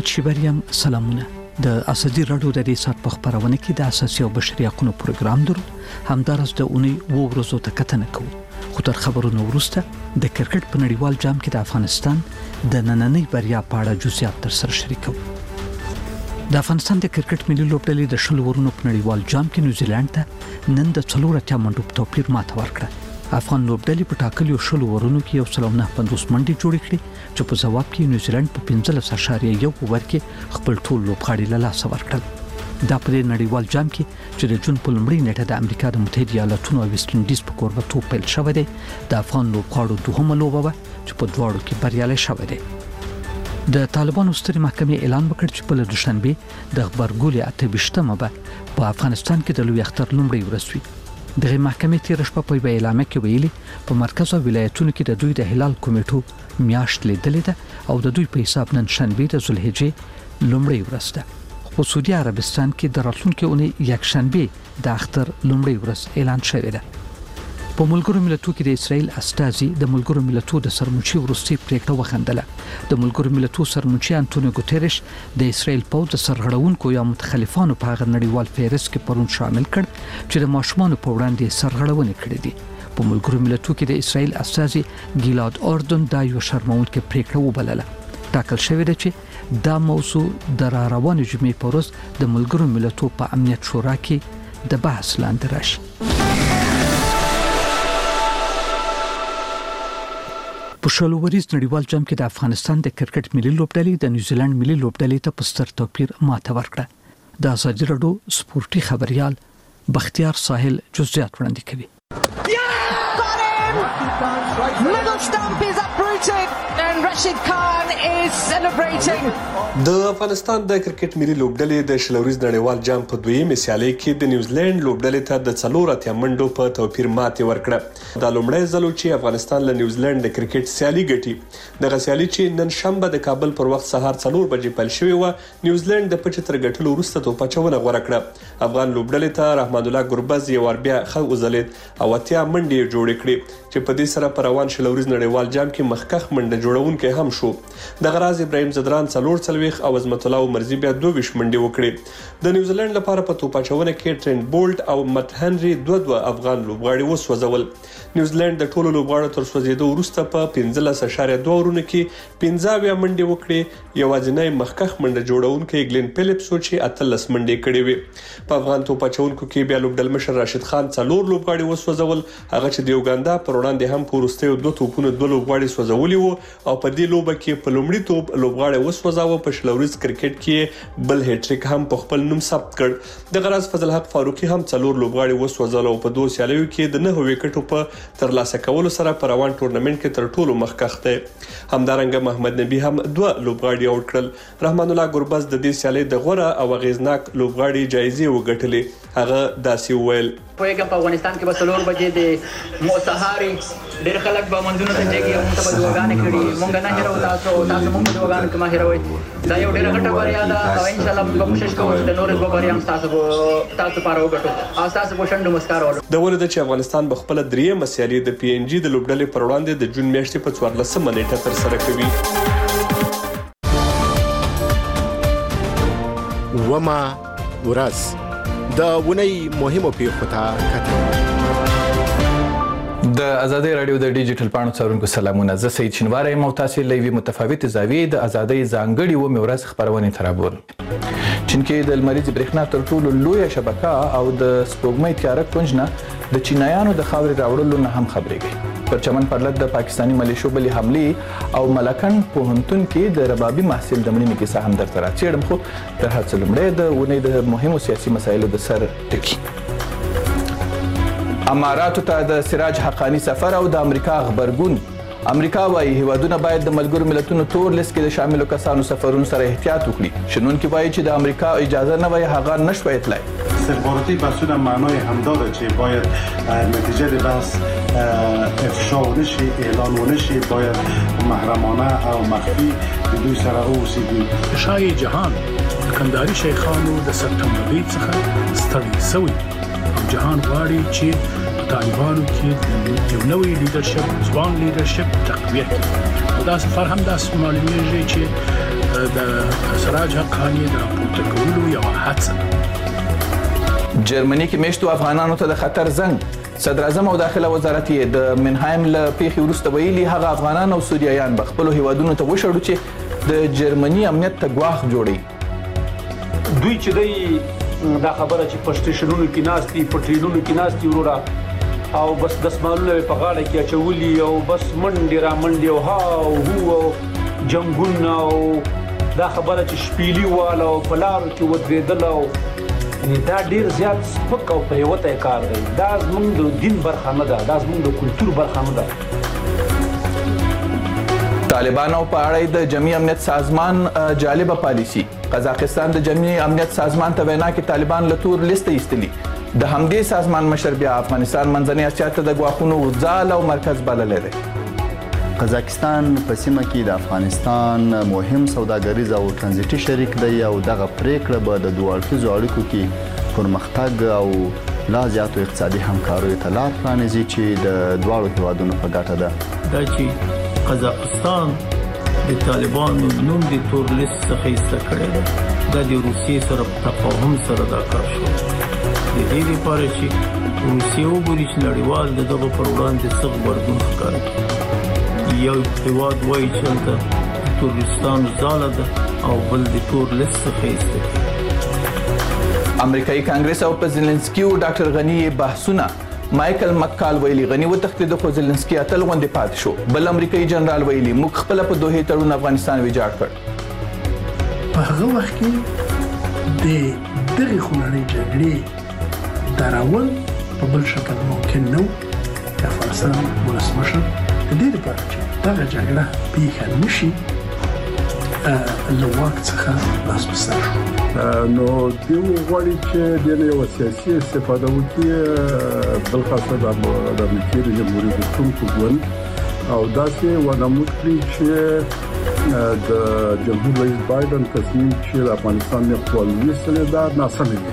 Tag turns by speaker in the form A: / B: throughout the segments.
A: محمد شیبریم سلامونه. د اساسي رادیو د دې سات په خبرونه کې د اساسي او بشري حقوقو پروګرام درلود. همدارس د اونۍ وو ورځو ته کتنه کوو. خو تر خبرونو وروسته د کرکټ په نړیوال جام کې د افغانستان د نننۍ بریا په اړه جزئیات تر سره شریکو. د افغانستان د کرکټ ملي لوبډلې د شل ورونو په نړیوال جام کې نیوزیلند ته نن د 4 منډو په توپیر ماته ورکړه. افغان لوبډلې په ټاکلو شل ورونو کې 150 منډې جوړې کړې چې په جواب کې نیوزیلند په 15.1 اوور کې خپل ټول لوبغاړي له لاسه ورکړل. دا په نړیوال جام کې چې د جون په لومړۍ نیټه د امریکا د متحده ایالاتونو او ویسټ انډیز په کوربتوب پیل شوی دی. د افغان لوبغاړو دوهمه لوبه وه چې په دواړو کې بریالي شوی دی. د طالبانو سترې محکمې اعلان وکړ چې په دوشنبه د خبرګولې 28مه به په افغانستان کې د لوی اختر لومړۍ ورځ وي. دغه محکمې تیر شپه په اعلامیه کې ویلي په مرکز او ولایتونو کې د دوی د هلال کمیټو میاشت لیدلې ده او د دوی په حساب نن شنبه د ذوالحجې لومړۍ ورځ ده. په سعودي عربستان کې د راتلونکي اونۍ یک شنبه د اختر لومړۍ ورځ اعلان شوې ده. په ملګرو ملتونو کې د اسرائیل استازي د ملګرو ملتونو د سرمنشي ورستي پریکړه وخندله. د ملګرو ملتونو سرمنشي انټونیو ګوتریش د اسرائیل په د سرغړونکو یا متخلفانو په هغه نړیوال فهرست کې پرون شامل کړ چې د ماشومان په وړاندې سرغړونې کړې دي. په ملګرو ملتونو کې د اسرائیل استازي ګیلاد اردن دا یو شرمونکې پریکړه وبلله. ټاکل شوې ده چې دا موضوع د روانې جمعې په ورځ د ملګرو ملتونو په امنیت شورا کې د بحث لاندې راشي. په شلوریز نړیوال جام کې د افغانستان د کرکټ ملي لوبډلې د نیوزیلند ملي لوبډلې ته په ستر توپیر ماته ورکړه. د اساسي رادیو سپورتي خبريال بختیار ساحل جزئیات وړاندې کوي.
B: Middle stump is uprooted and Rashid Khan is celebrating.
C: د افغانستان د کرکټ ملي لوبډلې د شلوریز نړیوال جام په دویمه سیالي کې د نیوزیلند لوبډلې ته د 4 منډو په توپیر ماته ورکړه. دا لومړی ځل چې افغانستان له نیوزیلند د کرکټ سیالي ګټي. دغه سیالي چې نن شنبه د کابل پر وخت سهار 4 بجې پیل شوې و، نیوزیلند د 75 ګټلو وروسته توپه چونه غوړه کړه. افغان لوبډلې ته رحمان الله ګربز یو ور بیا خو وزلید او 80 منډې جوړې کړې چې په دې سره پر روان شلوریز نړیوال جام کې مخکخ منډه جوړونکې هم شو. د غراز ابراهیم زدران 4 او عظمت الله مرزي بیا 22 منډې وکړې. د نیوزیلند لپاره په توپاچونه کې ټرینټ بولټ او مت هنري 2 افغان لوبغاړي وسوځول. نیوزیلند د ټولو لوبغاړو تر سوځیدو وروسته په 15.2 ورونو کې 15 منډې وکړې. یوازینی مخکخ منډه جوړونکې ګلین فلیپس چې 18 منډې کړې وې. په افغان توپاچونکو کې بیا لوبډل مشر راشد خان 4 لوبغاړي وسوځول. هغه چې د یوګاندا پر وړاندې هم پورستیو 2 توپونه 2 لوبغاړي سوځولي وو او په دې لوبه کې په لومړي توپ لوبغاړي وسوځاوه. په شلوریز کرکټ کې بل هټریک هم په خپل نوم ثبت کړ. د غراز فضل حق فاروقي هم 4 لوبغاړي وسوځول او په 2 سیالیو کې د 9 وکټو په ترلاسه کولو سره په روان ټورنمنت کې تر ټولو مخکښ دی. همدارنګه محمد نبی هم 2 لوبغاړي اوټ کړل. رحمان الله ګربز د دې سیالي د غوړه او غیزناک لوبغاړي جایزې وګټلې. هغه داسې وویل:
D: په افغانستان کې به 4 بجې د موسهاري ډېر خلک به منځونه ته ځي او موږ په دوغانې کړي. موږ نه هیرو تاسو موږ په دوغانې کې ما هیروي. دا یو ډېر غټه بریا ده او ان شاء الله موږ کوشش کوو چې نور به بریا هم تاسو پاره وګټو او تاسو په شندو مسکار ورو.
C: د ولید چې افغانستان به خپل درېمه مسیالي د پی ان جی د لوبډلې پر وړاندې د جون میاشتې په 14 نیټه تر سره کوي.
E: وما ورځ د ونې مهمو پیښو ته کتل.
F: د ازادي رادیو د ډیجیټل پاڼو څارونکو سلامونه. زه سید شینواری یم او تاسو لوي متفاوت زاویې د ازادي ځانګړي و مورز خبرونه ترابول. چین کې د لمریز برېښنا تر ټولو لویه شبکه او د سپوږمۍ تیاره کونجنه د چینایانو د خاورې راوړلو نه هم خبرېږي. پر چمن پرلط د پاکستانی ملیشو بلې حملې او ملکن پوهنتون کې د ربابي محصل د مړینې کیسه هم درته راڅېړم. خو تر هر څه لومړی د اونۍ د مهمو سیاسي مسایلو د سر ټکي. اماراتو ته د سراج حقانی سفر او د امریکا خبرګون. امریکا وايي هیوادونه باید د ملګرو ملتونو تور لیست کې د شاملو کسانو سفرونو سره احتیاط وکړي. شنونکي وايي چې د امریکا اجازه نه وای هغه نشوي تلای.
G: استخباراتی بحثونه معنای هم داره که باید نتیجه بحث افشا نشه، اعلان نشه، باید محرمانه او مخفی به دوی سره اوسیدی.
H: شای جهان کندهاري شیخانو د سپتمبر څخه ستړي شوی او جهان غواړي چې طالبانو کې یو نوی لیدرشپ، ځوان لیدرشپ تقویت کړي. دا سفر هم داسې معلومیږي چې د سراج حقانی د راپورته کولو یوه هڅه ده.
F: جرمني کې میشتو افغانانو ته د خطر زنګ. صدر اعظم او داخله وزارت یې د منهایم له پیښې وروسته ویلي هغه افغانان او سوریایان به خپلو هیوادونو ته وشړو چې د جرمني امنیت ته ګواښ جوړوي.
I: دوی چې دی دا خبره چې په سټیشنونو کې ناست دي په ټرینونو کې ناست دي وروره او بس دسمالونه په غاړه کې اچولي او بس منډې را منډې او هو او جنګونه او دا خبره چې شپېلي واله او په لارو کې ودرېدل او دا ډیر زیات سپک او پریوته کار دی. دا زموږ د دین برخه نه ده، دا زموږ د کلتور برخه نه ده.
F: طالبانو په اړه د جمعي امنیت سازمان جالبه پالیسي. قزاقستان د جمعي امنیت سازمان ته وینا کې طالبان له تور لیست ایستلي. د همدې سازمان مشر بیا افغانستان منځنۍ اسیا ته د ګواښونو ځال او مرکز بللی دی.
J: قزاقستان په سیمه کې د افغانستان مهم سوداګریز او ترانزیتي شریک دی او دغه پریکړه به د دوه اړخیزو اړیکو کې پرمختګ او لا زیاتو اقتصادي همکاریو ته لار پرانیزي چې د دواړو هیوادونو په ګټه ده.
K: دا چې قزاقستان د طالبانو نوم د تور لیست څخه ایسته کړی دی دا د روسیې سره په تفاهم سره دا کار شو. د دې لپاره چې روسیې وګوري چې نړیوال د دغه پر وړاندې څه غبرګون ښکاره کړي. یو هیواد وایي چې هلته د تورستانو ځاله ده او بل د تور لیست څخه ایسته کړي.
F: امریکایي کانګرس او په زیلنسکي او ډاکټر غني بحثونه. مایکل مکال ویلي غني وتښتېد خو زیلنسکي اتل غوندې پاتې شو. بل امریکایي جنرال ویلي موږ خپله په دوحې تړون افغانستان ویجاړ کړ.
H: په هغه وخت کې د دغې خونړۍ جګړې دراول په بل شکل ممکن نه و. د افغانستان ولسمشر د دې لپاره چې دغه جګړه پیښه نشي له واک څخه لاس په سر شو.
G: نو دوی غواړي چې د یو سیاسي استفاده وکړي بلخاصه د امریکا د جمهوریت غوښتونکو ګوند او داسې ونمود کړي چې د جمهور رئیس بایدن تصمیم چې افغانستان نه خپل وسیله دا ناسم دی.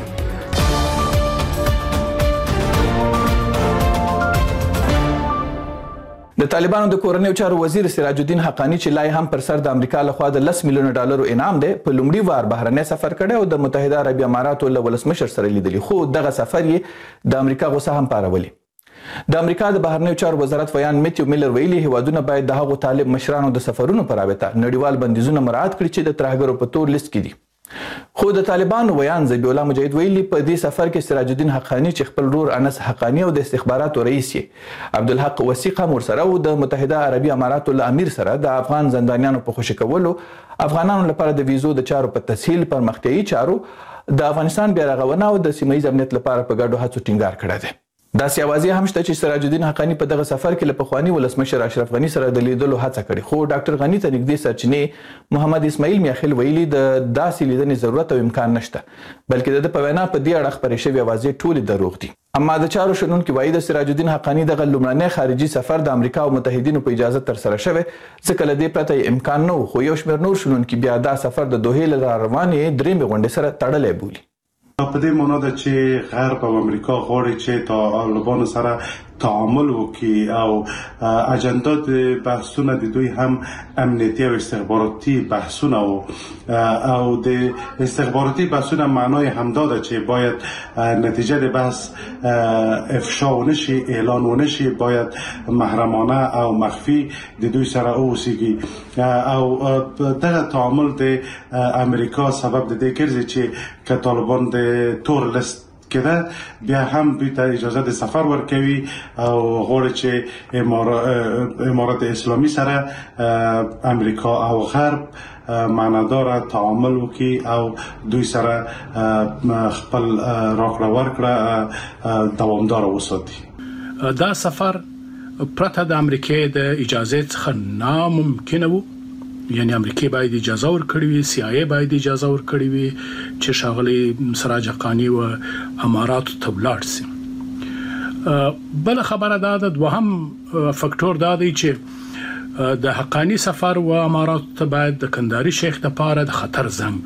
F: د طالبانو د کورنیو چارو وزیر سراج الدین حقانی چې لای هم پر سر د امریکا لخوا د 10 میلیون ډالرو انعام دی په لومړي وار بهرنی سفر کړی او د متحده عربي اماراتو له ولسمشر سره لیدلی خو دغه سفر یې د امریکا غوسه هم پارولي. د امریکا د بهرنیو چارو وزارت ویان میتیو میلر ویلي هیوادونه باید د هغو طالب مشرانو د سفرونو په رابطه نړیوال بندیزونه مراعات کړي چې د ترهګرو په تور لیست کې دي. خو د طالبانو ویان ذبیح الله مجاهد ویلي په دې سفر کې سراج الدین حقانی چې خپل ورور انس حقانی او د استخباراتو رئیس یې عبدالحق وثیق هم ورسره او د متحده عربي اماراتو له امیر سره د افغان زندانیانو په خوشي کولو افغانانو لپاره د ویزو د چارو په تسهیل پرمختیایي چارو د افغانستان بیا رغونه او د سیمه ییز امنیت لپاره په ګډو هڅو ټینګار کړی دی. داسې اوازې هم شته چې سراج الدین حقانی په دغه سفر کې له پخواني ولسمشر اشرف غني سره د لیدلو هڅه کړې خو ډاکټر غني ته نږدې سرچینې محمد اسماعیل میاخیل ویلي د داسې لیدنې ضرورت او امکان نشته بلکې د په وینا په دې اړه خپرې شوې اوازې ټولې دروغ دي. اما د چارو شنونکي وایي د سراج الدین حقانی دغه لومړنی خارجي سفر د امریکا او متحدینو په اجازه ترسره شوی ځکه له دې پرته امکان نه و خو یو شمېر نور شنونکي بیا دا سفر د دوحې له راروانې درېیمې غونډې سره تړلی بولي.
G: په دې معنی ده چې غرب او امریکا غواړي چې طالبانو سره تعامل وکړي او اجندا د بحثونه د دوی هم امنیتي او استخباراتي بحثونه او د استخباراتي بحثونه معنای همدا ده چې باید نتیجه د بحث افشا ونشي اعلان ونشي باید محرمانه او مخفی د دوی سره اوسیږي او دغه تعامل د امریکا سبب د دې ګرځي چې که طالبان د تور لیست کده بیا هم دوی ته اجازه د سفر ورکوي او غواړي چې امارات اسلامي سره امریکا او غرب معنادار تعامل وکړي او دوی سره خپل راکړه ورکړه دوامدار وساتي.
H: دا سفر پرته د امریکا د اجازه څخه ناممکن وو. یعنی امریکا باید اجازه ورکړي وي CIA باید اجازه ورکړي وي چې شاغلي سراج حقانی و اماراتو ته ولاړ شي. بل خبره دا د دوهم فاکټور دا دی چې د حقانی سفر و اماراتو ته باید د کندهاري شیخ لپاره د خطر زنګ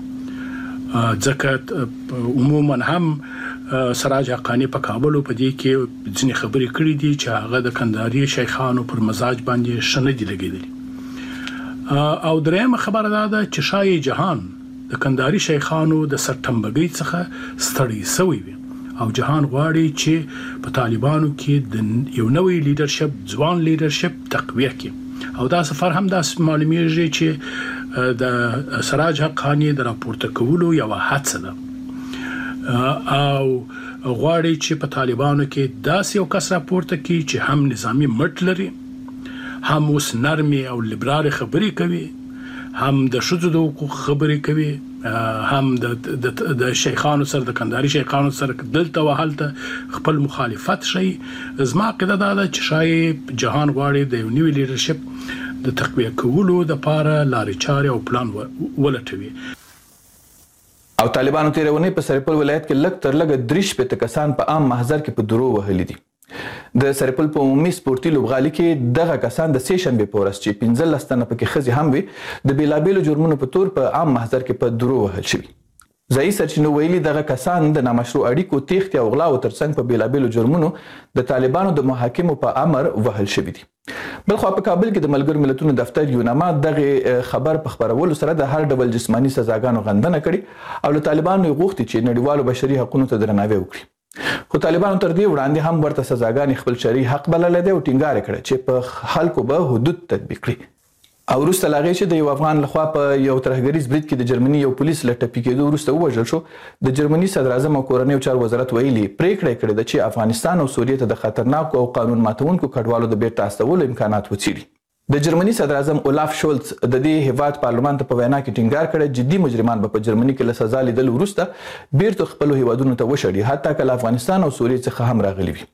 H: وي ځکه عموما هم سراج حقانی په کابل په دې کې ځینې خبرې کړې دي چې هغه د کندهاري شیخانو پر مزاج باندې شنه دي لګېدلي. او درېمه خبره دا ده چې شاهي جهان د کندهاري شیخانو د سرټمبګۍ څخه ستړی شوی وي او جهان غواړي چې په طالبانو کې د یو نوې لیډرشپ ځوان لیډرشپ تقویه کړي او دا سفر هم داس معلومیږي چې د سراج حقانی د راپورته کولو یو هڅه ده او غواړي چې په طالبانو کې داس یو کس راپورته کړي چې هم نظامی مټ لري هم اوس نرمي او لیبرال خبرې کوي هم د ښځو د حقوق خبرې کوي هم د شیخانو سره د کندهاري شیخانو سره دلته وهلته خپل مخالفت شي زما قاعده دا چې شاید جهان غواړي د یو نوی لیډرشپ د تقویه کولو د لپاره لارې چارې او پلان ولټوي
F: او طالبانو تیرونی په سرپل ولایت کې لږ تر لږه 3 کسان په عام محضر کې په درو وهلي دي د سرپل په عمومي سپورتي لوبغالي کې دغه کسان د سې شنبې په ورځ چې 15 تنه پکې ښځې هم وي د بیلابیلو جرمونو په تور په عام محضر کې په درو وهل شوي ځایي سرچینو ویلي دغه کسان د نامشروع اړیکو تیښتې او غلاو ترڅنګ په بیلابیلو جرمونو د طالبانو د محاکمو په امر وهل شوي دي بلخوا په کابل کې د ملګرو ملتونو دفتر یوناما دغه خبر په خبرولو سره د هر ډول جسماني سزاګانو غندنه کړې او له طالبانو غوښتي چې نړیوالو بشري حقوقو ته درناوی وکړي خو طالبانو تر دې وړاندې هم ورته سزاګانې خپل شرعي حق بللې دي او ټینګار کړ چې په خلکو به حدود تطبیق کړي او وروسته لا غي چې د یو افغان لخوا په یو ترهګریز برید کې د جرمني یو پولیس له ټپي کېدو وروسته وژل شو د جرمني صدر اعظم او کورنیو چارو وزارت ویلي پریکړه کړې ده چې افغانستان او سوریه ته د خطرناکو او قانون ماتونکو کډوالو د بیرته استولو امکانات وڅېړي د جرمني صدر اعظم اولاف شولز د دې هیواد پارلمان ته په وینا کې ټینګار کړی جدي مجرمان به په جرمني کې له سزا لیدل وروسته بیرته خپل هیوادونو ته وشړي حتی که افغانستان او سوریه څخه هم راغلي وي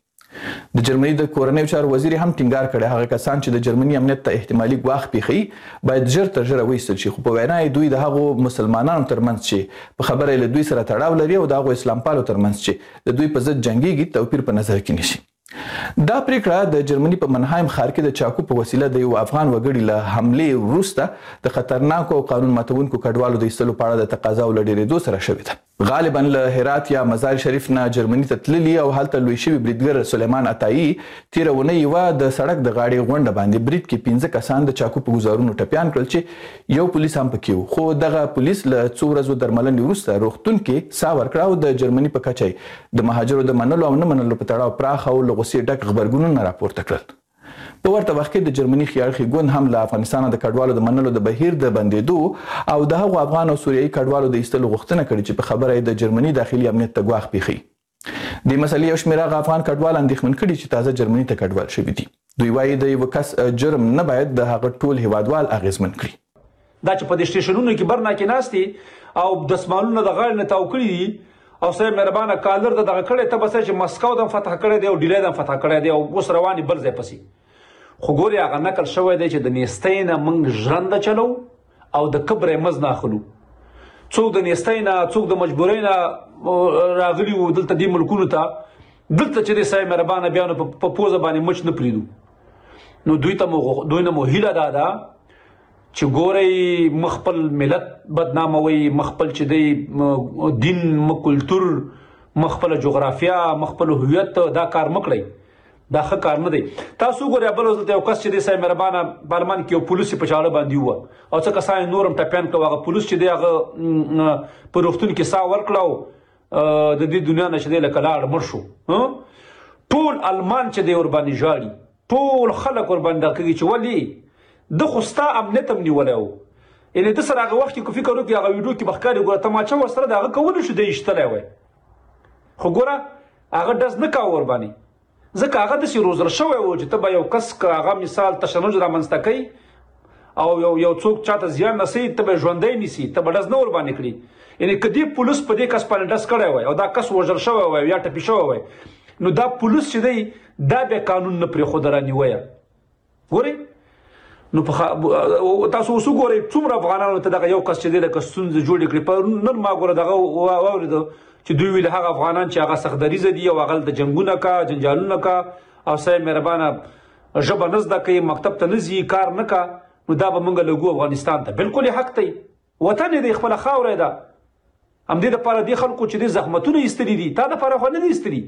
F: د جرمني د کورنیو چارو وزیر هم ټینګار کړی هغه کسان چې د جرمني امنیت ته احتمالي ګواښ پیښي باید ژر تر ژره وایستل شي خو په وینا یې دوی د هغو مسلمانانو ترمنځ چې په خبره له دوی سره تړاو لري او د هغو اسلام پالو ترمنځ چې د دوی په ضد جنګیږي توپیر په نظر کې نیسي دا پریکړه د جرمني په منهایم ښار کې د چاقو په وسیله د یو افغان وګړي له حملې وروسته د خطرناکو او قانون ماتونکو کډوالو د ایستلو په اړه د تقاضاو له ډېرېدو سره شوې ده غالبا له هرات یا مزار شریف نه جرمني ته تللي او هلته لوی شوي بریدګر سلیمان عطایي تیره اونۍ یوه د سړک د غاړې غونډه باندې برید کې 15 کسان د چاقو په ګوزارونو ټپیان کړل چې یو پولیس هم پکې و خو دغه پولیس له څو ورځو درملنې وروسته روغتون کې ساه ورکړه او د جرمني په کچه د مهاجرو د منلو او نه منلو په تړاو پراخ او له غوسې ډک غبرګونونه راپورته کړل په ورته وخت کې د جرمني خیاړخي ګوند هم له افغانستان د کډوالو د منلو د بهیر د بندېدو او د هغو افغان او سوریایي کډوالو د ایستلو غوښتنه کړې چې په خبره یې د جرمني داخلي امنیت ته ګواښ پیښي د مسلې یو شمېر هغه افغان کډوال اندېښمن کړي چې تازه جرمني ته کډوال شوي دي دوی وایي د یو کس جرم نه باید د هغه ټول هیوادوال اغېزمن کړي
I: دا چې په دې سټیشنونو کې برنا کې ناستي او دسمالونه د غاړې نه تاو کړي دي او سره مهربانه کالر دغه کړي ته بس چې مسکو د فتح کړي دی او ډیلی د فتح کړي دی او اوس رواني بل ځای پسې خو ګوري هغه نقل شوی دی چې د نیستۍ نه موږ ژرنده چلو او د کبر مز نه اخلو څوک د نیستۍ نه څوک د مجبورۍ نه راغلي وو دلته دې ملکونو ته دلته چې د سای مهربانه بیانو په پوزه باندې مچ نه پریدو نو دوی نه مو هیله ده چې ګوري مخبل ملت بدناموي مخبل چې دی دین کلچر مخبل جغرافیا مخبل هویت دا کار مکړي دا ښه کار نه دی تاسو ګورئ بل ځل یو کس چې دی سای مهربانه پارلمان کې یو پولیس په چاړه باندې و او څه کسان نورم ټپیان کړه هغه پولیس چې دی هغه په روغتون کې ساه ورکړه د دې دنیا نه چې دی لکه لاړ مړ شو ټول المان چې دی ور باندې ژاړي ټول خلک ور باندې کوي چې ولې د خوستا امنیت هم نیولی و یعنې د سره هغه وخت کې فکر وکړي هغه ویډیو کې بخکاري ګوره تماچه ورسره د هغه کولی شو دی ایشتلی وی خو ګوره هغه ډز نه کوه ور باندې ځکه هغه داسې روزل شوی و چې ته به یو کس که هغه مثال تشنج رامنځته کوي او یو څوک چاته زیان رسوي ته به ژوندی نیسي ته به ډز نه ور باندې کړي یعنې که دې پولیس په دې کس باندې ډز کړی وی او دا کس وژل شوی وی یا ټپي شوی وی نو دا پولیس چې دی دا بیا قانون نه پرېښوده رانیویه ګورئ نو تاسو اوس وګورئ څومره افغانانو ته دغه یو کس چې دی لکه ستونزې جوړې کړي نن ما ګوره دغه واورېده چې دوی ویل هغه افغانان چې هغه سختدریزه دي او هغه د جنګونه کا جنجالونه کا او سای مهربانه ژبه نه زده کوي مکتب ته نه ځي کار نه کا نو دا به موږ لګو افغانستان ته بالکل حق دی وطن دی خپله خاوره ده همدې دپاره دې خلکو چې دې زحمتونه ایستلي دي تا دپاره خو نه دي ایستلي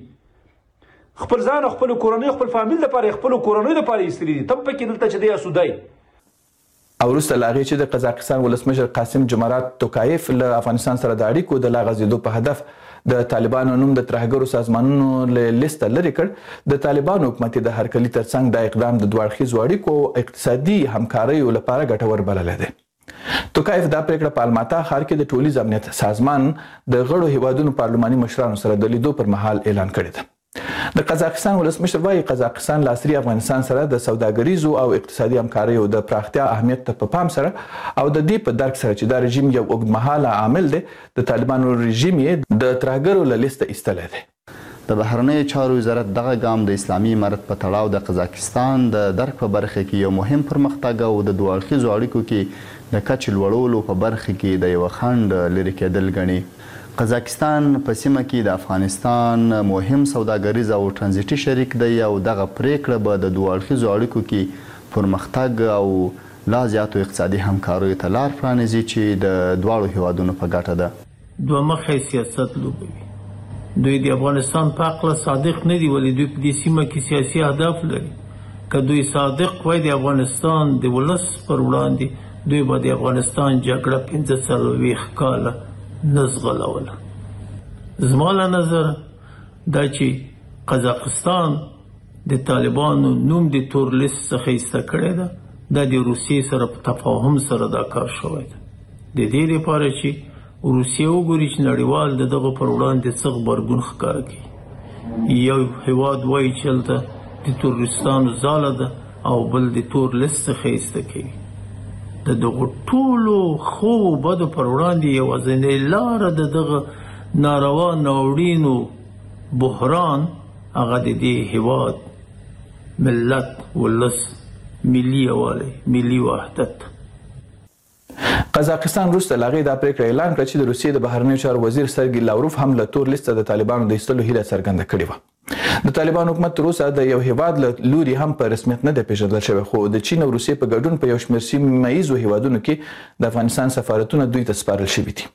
I: خپل ځان خپل کورنۍ خپل فامیل دپاره خپل کورنۍ دپاره ایستلي دي ته پکې دلته چې دی اسودی
F: او وروسته له هغې چې د قزاقستان ولسمشر قاسم جمرات توکایف له افغانستان سره د اړیکو د لا غځېدو په هدف د طالبانو نوم د ترهګرو سازمانونو له لیسته لرې کړ. د طالبانو حکومت د هرکلي ترڅنګ دا اقدام د دوه اړخیزو اړیکو او اقتصادي همکاریو لپاره ګټور بللی دی. توکایف دا پریکړه په الماتا ښار کې د ټولنیز امنیت سازمان د غړو هیوادونو پارلماني مشرانو سره د لیدو پر مهال اعلان کړی ده. د قزاقستان ولسمشر وایي قزاقستان له عصري افغانستان سره د سوداګریزو او اقتصادي همکاریو د پراختیا اهمیت ته په پام سره او د دې په درک سره چې دا رژیم یو اوږدمهاله عامل دی د طالبانو رژیم یې د ترهګرو له لیسته ایستلی دی.
J: د بهرنیو چارو وزارت دغه ګام د اسلامي امارت په تړاو د قزاقستان د درک په برخه کې یو مهم پرمختګ او د دوه اړخیزو اړیکو کې د کچې لوړولو په برخه کې د یوه خنډ لرې کېدل ګڼي. قزاقستان په سیمه کې د افغانستان مهم سوداګریز او ترانزیټي شریک دی او دغه پریکړه به د دوه اړخیزو اړیکو کې پرمختګ او لا زیاتو اقتصادي همکاریو ته لار پرانیزي چې د دواړو هیوادونو په ګټه ده.
K: دوه مخی سیاست لوبوي. دوی د افغانستان په هکله صادق نه دي ولې دوی په دې سیمه کې سیاسي اهداف لري. که دوی صادق وای د افغانستان د ولس پر وړاندې دوی به د افغانستان جګړه 45 کاله نه زغلوله. زما له نظر دا چې قزاقستان د طالبانو نوم د تور لیست څخه ایسته کړی ده دا د روسیې سره په تفاهم سره دا کار شوی ده. د دې لپاره چې روسیه وګوري چې نړیوال د دغه پر وړاندې څه غبرګون ښکاره کوي. یو هیواد وایي چې هلته د تروریستانو ځاله ده او بل د تور لیست څخه ایسته کوي. د دغو ټولو ښو بدو پر وړاندې یوازینۍ لاره د دغه ناروا ناورینو بحران هغه د دې هیواد ملت ولس ملي یووالی ملي وحدت.
F: قزاقستان وروسته له هغې دا پریکړه اعلان کړه چې د روسیې د بهرنیو چارو وزیر سرګي لاوروف هم له تور لیسته د طالبانو د ایستلو هیله څرګنده کړې وه. د طالبانو حکومت تر اوسه د یو هیواد له لوري هم په رسمیت نه دی پیژندل شوی خو د چین او روسیې په ګډون په یو شمېر سیمه ییزو هیوادونو کې د افغانستان سفارتونه دوی ته سپارل شوي دي.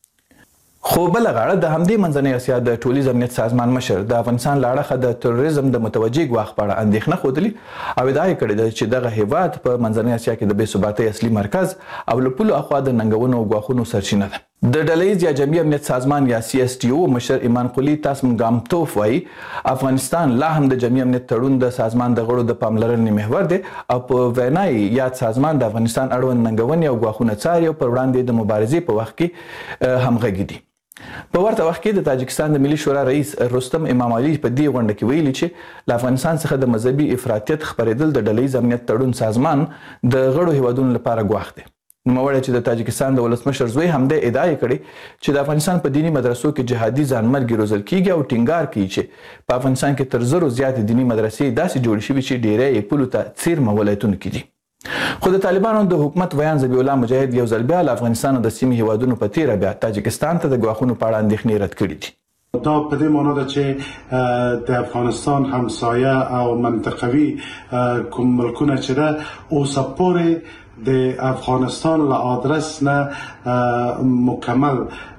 F: خو بله غاړه د همدې منځنۍ اسیا د ټولنیز امنیت سازمان مشر د افغانستان له اړخه د تروریزم د متوجه ګواښ په اړه اندېښنه ښودلې او ادعا یې کړې ده چې دغه هیواد په منځنۍ اسیا کې د بې ثباتۍ اصلي مرکز او له پولو اخوا د ننګونو او ګواښونو سرچینه ده. د ډلهییز یا جمعي امنیت سازمان یا CSTO مشر ایمان قلی تاسمګامتوف وایي افغانستان لا هم د جمعي امنیت تړون د سازمان د غړو د پاملرنې محور دی او په وینا یې یاد سازمان د افغانستان اړوند ننګونې او ګواښونه څاري او پر وړاندې د مبارزې په وخت کې همغږي دي. په ورته وخت کې د تاجکستان د ملي شورا رئیس رستم امام علي په دې غونډه کې ویلي چې له افغانستان څخه د مذهبي افراطیت خپرېدل د ډلهییز امنیت تړون سازمان د غړو هیوادونو لپاره ګواښ دی. نوموړی چې د تاجکستان د ولسمشر زوی همدې ادعا یې کړې چې د افغانستان په دیني مدرسو کې جهادي ځانمرګي روزل کیږي او ټینګار کوي چې په افغانستان کې تر 1000 زیاتې دیني مدرسې داسې جوړې شوي چې ډیری یې پولو ته څیرمه ولایتونو کې دي. خو د طالبانو د حکومت ویان ذبیح الله مجاهد یو ځل بیا له افغانستان او د سیمې هیوادونو په تیره بیا تاجکستان ته د ګواښونو په اړه اندېښنې رد کړي دي.
G: دا په دې معنا ده چې د افغانستان همسایه او منطقوي کوم ملکونه چې ده اوسه پورې د افغانستان له آدرس نه مکمل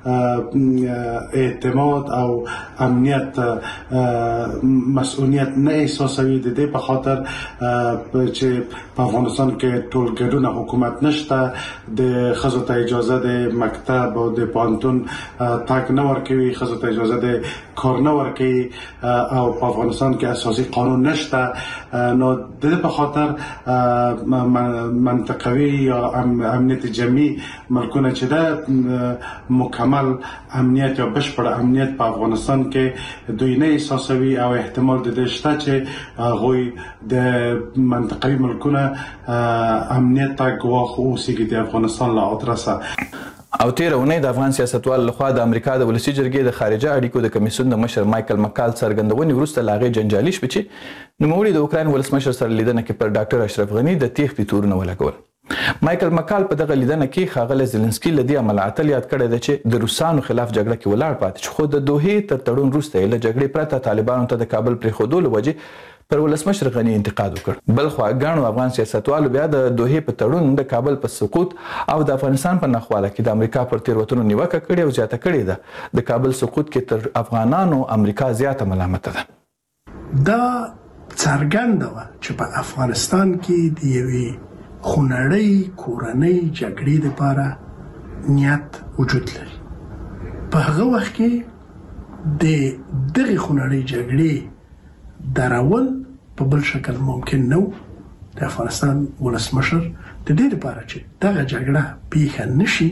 G: اعتماد او امنیت مسئولیت نه احساسوي. د دې په خاطر چې په افغانستان کې ټول ګډون حکومت نشته د ښځو ته اجازه د مکتب او د پوهنتون تګ نه ورکوي ښځو ته اجازه د کار نه ورکوي او په افغانستان کې اساسي قانون نشته نو د دې په خاطر منطقوي یا امنیت جمعي ملکونه چې ده مکمل امنیت یا بشپړ امنیت په افغانستان کې دوی نه احساسوي او احتمال د دې شته چې هغوی د منطقوي ملکونه امنیت ته ګواښ اوسېږي د افغانستان له ادرسه.
F: او تیره اونۍ د افغان سیاستوالو لخوا د امریکا د ولسي جرګې د خارجه اړیکو د کمیسیون د مشر مایکل مکال څرګندونې وروسته له هغې جنجالي شوه چې نوموړي د اوکراین ولسمشر سره لیدنه کې پر ډاکټر اشرف غني د تیښتې تورونه ولګول. مایکل مکال په دغه لیدنه کې ښاغلی زلنسکي له دې امله اتل یاد کړی دی چې د روسانو خلاف جګړه کې ولاړ پاتې شو خو د دوحې تر تړون وروسته یې له جګړې پرته طالبانو ته د کابل پرېښودو له وجې پر ولسمشر غني انتقاد وکړ. بل خوا ګڼو افغان سیاستوالو بیا د دوحې په تړون د کابل په سقوط او د افغانستان په ناخواله کې د امریکا پر تېروتنو نیوکه کړې او زیاته کړې ده. د کابل سقوط کې تر افغانانو امریکا زیاته ملامته ده.
H: دا څرګنده وه چې په افغانستان کې د یوې خونړۍ کورنۍ جګړې لپاره نیت وجود لري. په هغه وخت کې د دغه خونړۍ جګړې درول په بل شکل ممکن نه و. د افغانستان ولسمشر د دې لپاره چې دغه جګړه پیښه نشي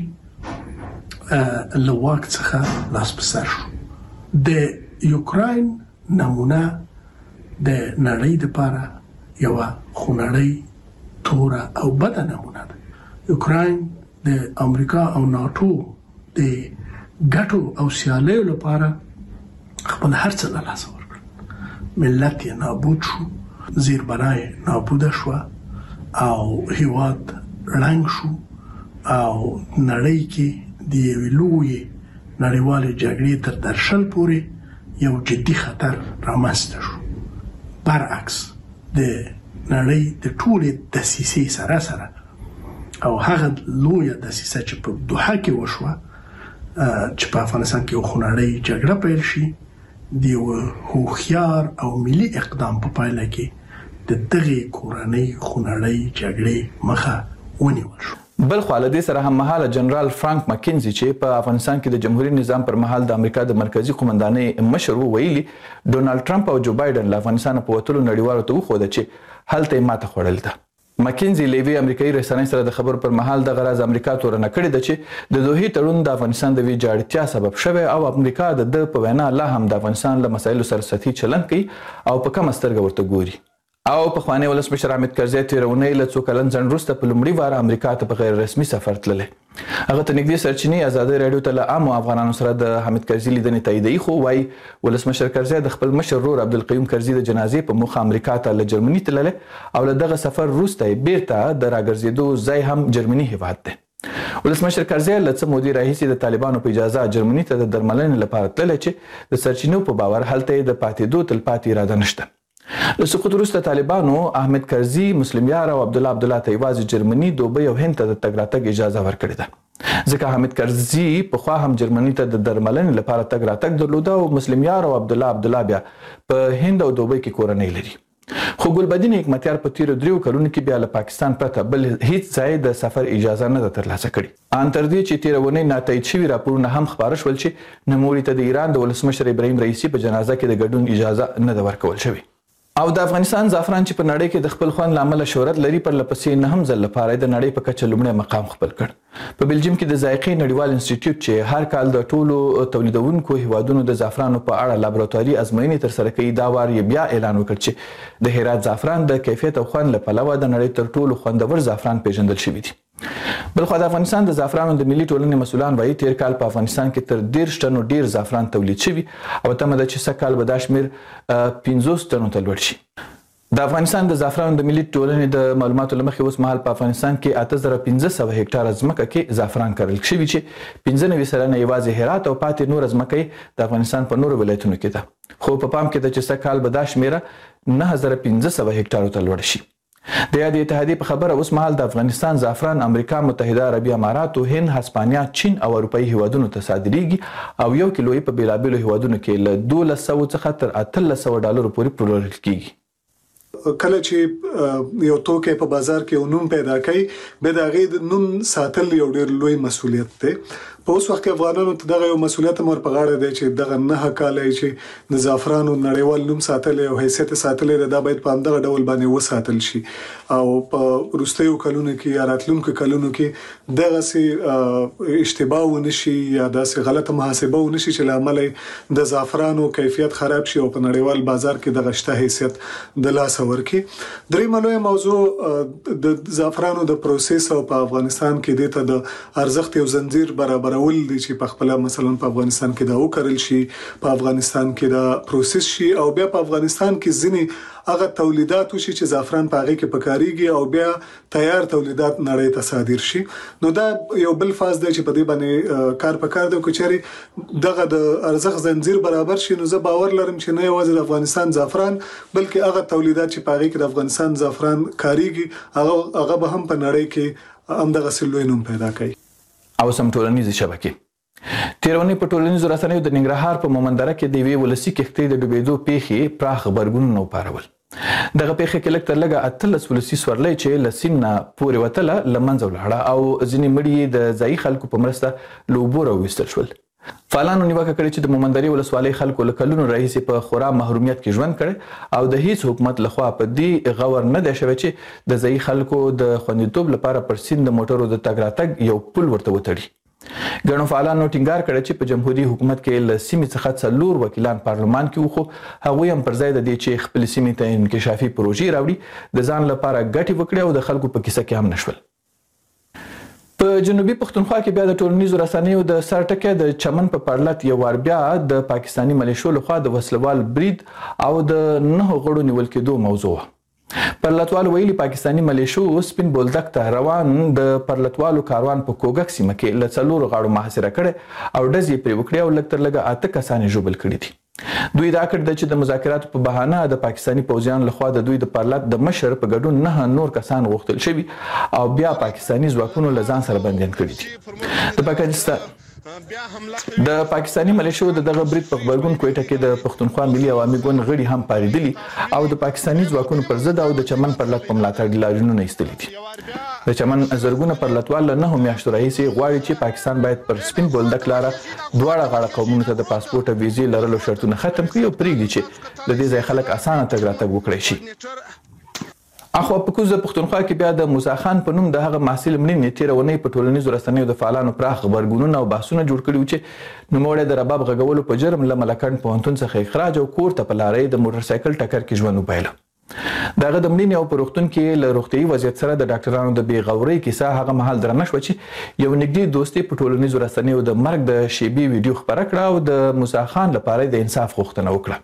H: له واک څخه لاس په سر شو. د یوکراین نمونه د نړۍ لپاره یوه خونړۍ توره او بده نمونه ده. یوکراین د امریکا او ناتو د ګټو او سیالیو لپاره خپل هر څه له لاسه ورکړل. ملت یې نابود شو، زیربنا یې نابوده شوه او هیواد ړنګ شو او نړۍ کې د یوې لویې نړیوالې جګړې تر درشل پورې یو جدي خطر رامنځته شو. برعکس د نړۍ د ټولې دسیسې سره سره او هغه لویه دسیسه چې په دوحه کې وشوه چې په افغانستان کې یو خونړۍ جګړه پیل شي د یو هوښیار او ملي اقدام په پایله کې د دغې کورنۍ خونړۍ جګړې مخه ونیول شو.
F: بل خو له دې سره هم مهاله جنرال فرانک مکینزي چې په افغانستان کې د جمهوریت نظام پر مهال د امریکا د مرکزی قومندانۍ مشر ویلي ډونالد ټرمپ او جو بایدن له افغانستان په وتلو نړیوالو ته وښوده چې هلته یې ماته خوړل ده. مکینزي لیوی امریکایي رسنۍ سره د خبرو پر مهال د غرض امریکا تورنه کړې ده چې د دوحې تړون د افغانستان د ویجاړتیا سبب شوی او امریکا د په وینا لا هم د افغانستان له مسایلو سره سطحي چلند کوي او په کمه سترګه ورته ګوري. او پخوانی ولسمشر حامد کرزي تېره اونۍ له څو کلن ځنډ وروسته په لومړي وار امریکا ته په غیر رسمي سفر تللی. هغه ته نږدې سرچینې ازادۍ راډیو ته له عامو افغانانو سره د حامد کرزي لیدنې تاییدوي، خو وایي ولسمشر کرزي د خپل مشر ورور عبدالقیوم کرزي د جنازې په موخه امریکا ته له جرمني تللی او له دغه سفر وروسته یې بیرته د راګرځېدو ځای هم جرمني هیواد دی. ولسمشر کرزي له څه مودې راهیسې د طالبانو په اجازه جرمني ته د درملنې لپاره تللی چې د سرچینو په باور هلته یې د پاتېدو تلپاتې اراده نشته. له سقوط وروسته طالبانو احمد کرزي، مسلم یار او عبدالله ته یوازې جرمني، دوبۍ او هند ته د تګ راتګ اجازه ورکړې ده. ځکه حامد کرزي پخوا هم جرمني ته د درملنې لپاره تګ راتګ درلوده او مسلم یار او عبدالله بیا په هند او دوبۍ کې کورنۍ لري. خو ګلبدین حکمتیار په تیرو 3 کلونو کې بیا له پاکستان پرته بل هیڅ ځای د سفر اجازه نه ده ترلاسه کړې. ان تر دې چې تیره اونۍ ناتایید شوي راپورونه هم خپاره شول چې نوموړي ته د ایران د ولسمشر ابراهیم رئیسي په جنازه کې د ګډون اجازه نه ده ورکول شوې. او د افغانستان زعفران چې په نړۍ کې د خپل خوند له امله شهرت لري، پر لپسې نهم ځل لپاره د نړۍ په کچه لومړی مقام خپل کړ. په بلجیم کې د ذایقې نړیوال انسټیټیوټ چې هر کال د ټولو تولیدونکو هیوادونو د زعفرانو په اړه لابراتواري ازموینې ترسره کوي، دا وار یې بیا اعلان وکړ چې د هرات زعفران د کیفیت او خوند له پلوه د نړۍ تر ټولو خوندور زعفران پیژندل شوي دي. بلخو د افغانستان د زعفرانو د ملي ټولنې مسؤلان وایي تیر کال په افغانستان کې تر 10 ټنو ډیر زعفران تولید شوي او تمه ده چې سږکال به دا شمېر 50 ټنو ته لوړ شي. د افغانستان د زعفرانو د ملي ټولنې د معلوماتو له مخې اوس مهال په افغانستان کې 8500 هکټاره ځمکه کې زعفران کرل شوي چې 95 سلنه یوازې هرات او پاتې نور ځمکه د افغانستان په نورو ولایتونو کې ده. خو په پام کې ده چې سږکال به دا شمېره 9500 هکټارو ته لوړ شي. د یادې اتحادیې په خبره اوس مهال د افغانستان زعفران امریکا متحده عربي اماراتو، هند، هسپانیا، چین او اروپایي هیوادونو ته صادریږي او یو کیلو یې په بیلابیلو هیوادونو کې له 1200 څخه تر 1800 ډالرو پورې پلورل کیږي.
L: کله چې یو توکی په بازار کې یو نوم پیدا کوي، به د هغې د نوم ساتل یو ډېر لوی مسؤلیت دی. په اوس وخت کې افغانانو ته دغه یو مسؤلیت هم ور په غاړه دی چې دغه 9 کاله چې د زعفرانو نړیوال نوم ساتلی او حیثیت ساتلی دی، دا باید په همدغه ډول باندې وساتل شي او په وروستیو کلونو کې یا راتلونکو کلونو کې دغسې اشتباه ونه شي یا داسې غلطه محاسبه ونه شي چې له امله د زعفرانو کیفیت خراب شي او په نړیوال بازار کې دغه شته حیثیت د لاسه ورکړي. دریمه لویه موضوع د زعفرانو د پروسس او په افغانستان کې دې ته د ارزښت یو زنجیر برابرول دي چې په خپله مثلا په افغانستان کې دا وکرل شي، په افغانستان کې دا پروسس شي او بیا په افغانستان کې ځینې هغه تولیدات وشي چې زعفران په هغې کې پکارېږي او بیا تیار تولیدات نړۍ ته صادر شي. نو دا یو بل فاز دی چې په دې باندې کار پکار دی. که چېرې دغه د ارزښت زنجیر برابر شي، نو زه باور لرم چې نه یوازې د افغانستان زعفران بلکې هغه تولیدات چې په هغې کې د افغانستان زعفران کارېږي هغه به هم په نړۍ کې همدغسې لوی نوم پیدا کوي.
F: او سم ټولنیزې شبکې تېره اونۍ په ټولنیزو رسنیو د ننګرهار په مومندره کې د یوې ولسي کښتۍ د ډوبېدو پیښې پراخ غبرګونونه وپارول. دغه پیښه کې لږ تر لږه 18 ولسي سورلۍ چې له سیند نه پورې وتله له منځه ولاړه او ځینې مړي د ځایي خلکو په مرسته له اوبو راویستل شول. فعالانو نیوکه کړې چې د مومندرې ولسوالۍ خلکو له کلونو راهیسې په خورا محرومیت کې ژوند کړی او د هیڅ حکومت لخوا په دې غور نه دی شوی چې د ځایي خلکو د خوندیتوب لپاره پر سیند د موټرو د تګ راتګ یو پل ورته وتړي. ګڼو فعالانو ټینګار کړی چې په جمهوریت حکومت کې له سیمې څخه 4 وکیلان پارلمان کې وو، خو هغوی هم پر ځای د دې چې خپل سیمې ته انکشافي پروژې راوړي د ځان لپاره ګټې وکړي او د خلکو په کیسه کې هم نشول. په جنوبي پښتونخوا کې بیا د ټولنیزو رسنیو د سر ټکی د چمن په پرلط یو وار بیا د پاکستاني ملیشو لخوا د وسلوال برید او د 9 غړو نیول کېدو موضوع وه. پرلطوال ویلي پاکستاني ملیشو سپین بولدک ته روان د پرلطوالو کاروان په کوګک سیمه کې له 4 غاړو محاصره کړې او ډزې پرې وکړې او لږ تر لږه 8 کسان یې ژوبل کړي دي. دوی دا کړ چې د مذاکراتو په بهانه د پاکستاني پوځیانو لخوا د دوی د پرلط د مشر په ګډون 9 نور کسان غوښتل شوي او بیا پاکستاني ځواکونو له ځان سره بندیان کړي دي. د پاکستاني ملیشو دغه برید په غبرګون کوټه کې د پښتونخوا ملي عوامي ګوند غړي هم پاریدلي او د پاکستاني ځواکونو پر ضد او د چمن پرلط په ملاتړ لاریونونه ایستلي دي. د چمن زرګونه پرلطوال له 9 میاشتو راهیسې غواړي چې پاکستان باید پر سپین بولدک لاره دواړه غاړه قومونو ته د پاسپورت او ویزې لرلو شرطونه ختم کړي او پرېږدي چې د دې ځای خلک اسانه تګ راتګ وکړي شي. اخوا په کوزه پښتونخوا کې بیا د موسی خان په نوم د هغه محصل مړینې تېره اونۍ په ټولنیزو رسنیو د فعالانو پراخ غبرګونونه او بحثونه جوړ کړي وو چې نوموړی د رباب غږولو په جرم له ملکنډ پوهنتون څخه اخراج او کور ته په لارۍ د موټرسایکل ټکر کې ژوند وبایله. د هغه د مړینې او په روغتون کې له روغتیایي وضعیت سره د ډاکټرانو د بې غورۍ کیسه هغه مهال درنه شوه چې یو نږدې دوستي په ټولنیزو رسنیو د مرګ د شیبې ویډیو خپره کړه او د موسی خان لپاره د انصاف غوښتنه وکړه.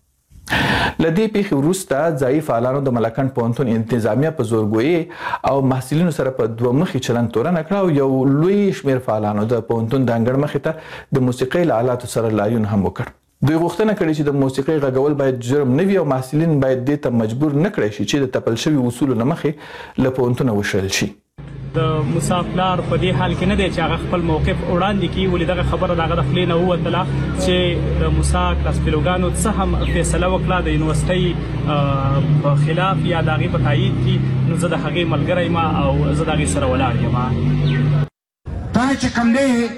F: له دې پیښې وروسته ځایي فعالانو د ملکنډ پوهنتون انتظامیه په زورګویۍ او محصلینو سره په 2 مخي چلند تورنه کړه او یو لوی شمېر فعالانو د پوهنتون د انګړ مخې ته د موسیقۍ له آلاتو سره لاریون هم وکړ. دوی غوښتنه کړې چې د موسیقۍ غږول باید جرم نه وي او محصلین باید دې ته مجبور نه کړی شي چې د تپل شوي اصولو نه مخې له پوهنتونه وشړل شي.
M: د موسی پلار په دې حال کې نه دی چې هغه خپل موقف وړاندې کړي، ولې دغه خبره د هغه د خولې نه ووتله چې د موسی کلاس فیلوګانو څه هم فیصله وکړه د یونیورسټۍ په خلاف یا د هغې په تایید کې، نو زه د هغې ملګری یم او زه د هغې سره ولاړ یم.
N: تا چې کوم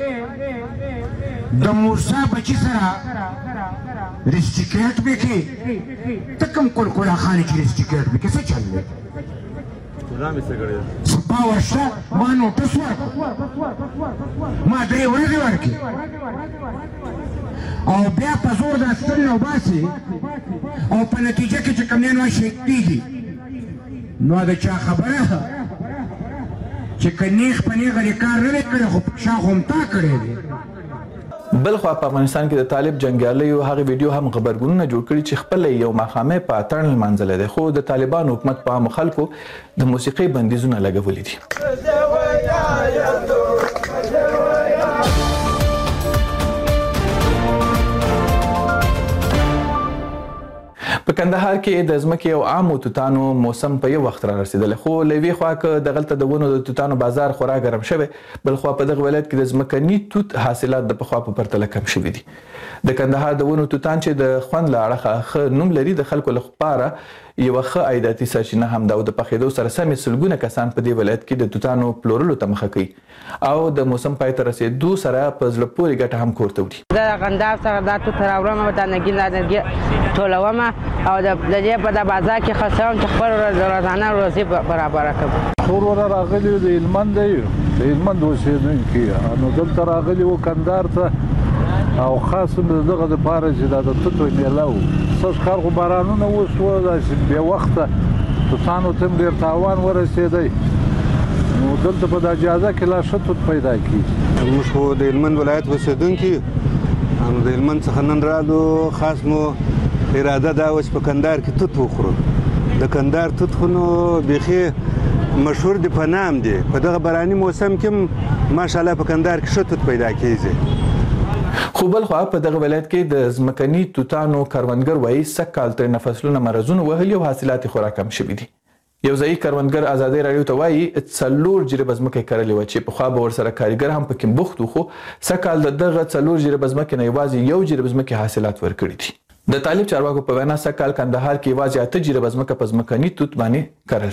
N: دی د موسی بچي سره رسټیکیټ وکړي، ته کوم کلکولا خانې چې رسټیکیټ وکړي څه چل دی؟ سپا ورشه ما نوټس ورکړ، ما 3 ورځې ورکړې او بیا په زور د ستن نه وباسي او په نتیجه کې چې کوم دی نو شهید کېږي. نو د چا خبره چې که نیغ په نیغه دې کار نه دی کړی خو په شا خو هم تا کړی دی.
F: بل خوا په افغانستان کې د طالب جنګیالیو هغه ویډیو هم غبرګونونه جوړ کړي چې خپل یو ماښامې په اتڼ لمانځلی دی، خو د طالبانو حکومت په عامو خلکو د موسیقۍ بندیزونه لګولي دي. په کندهار کې د ځمکې او عامو توتانو موسم په یو وخت را رسیدلی، خو له یوې خوا که دغلته د ونو د توتانو بازار خورا ګرم شوی، بل خوا په دغه ولایت کې د ځمکني توت حاصلات د پخوا په پرتله کم شوي دي. د کندهار د ونو توتان چې د خوند له اړخه ښه نوم لري، د خلکو لپاره یوه ښه عایداتي سرچینه هم ده او د پخېدو سره سمې سلګونه کسان په دې ولایت کې د توتانو پلورلو ته مخه کوي او د موسم پای ته رسېدو سره په زړه پورې ګټه هم کور ته وړي.
O: زه د قندهار څخه دا توت راوړم او دا نګین ټولوم او د دې په د بازار کې خرڅوم چې خپل روزانه روزي برابره کړم.
P: څومره راغلي د هلمند دی، د هلمند اوسېدونکي نو دلته راغلي وو کندهار ته او خاص دغه دپاره چې دا د توتو میله و. سږ کال خو بارانونه وشوه، داسې بې وخته توتانو ته هم ډېر تاوان ورسېدی، نو دلته په دا اجازه کې لا ښه توت پیدا کېږي.
Q: موږ خو د هلمند ولایت اوسېدونکي نو د هلمند څخه نن رالو، خاص مو اراده دا وه چې په کندهار کې توت وخورو. د کندهار توت خو نو بیخي مشهور دی، په نام دی. په دغه باراني موسم کې هم ماشاءالله په کندهار کې ښه توت پیدا کېږي.
F: خو بل خوا په دغه ولایت کې د ځمکني توتانو کروندګر وایي سږ کال ترېنه فصلونه مرضونه وهلي او حاصلات یې خورا کم شوي دي. یو ځایي کروندګر ازادۍ راډیو ته وایي 4 جریبه ځمکه یې کرلې وه چې پخوا به ورسره کارګر هم پکې بوخت و، خو سږ کال د دغه 4 جریبه ځمکې نه یوازې 1 جریب ځمکې حاصلات ورکړي دي. د طالب چارواکو په وینا سږ کال کندهار کې یوازې 8 جریبه ځمکه په ځمکني توت باندې کرل